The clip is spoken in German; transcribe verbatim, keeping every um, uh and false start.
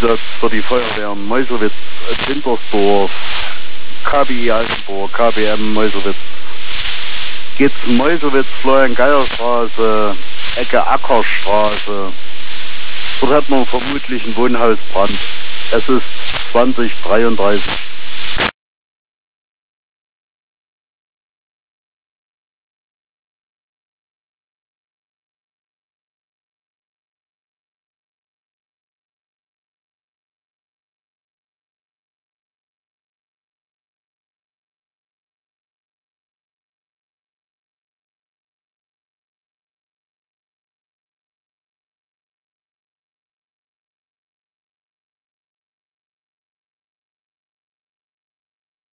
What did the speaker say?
Einsatz für die Feuerwehr Meuselwitz, Wintersdorf, K B I Altenburg, K B M Meuselwitz. Geht's Meuselwitz, Florian-Geier-Straße, Ecke Ackerstraße. Dort hat man vermutlich einen Wohnhausbrand. Es ist zwanzig Uhr dreiunddreißig.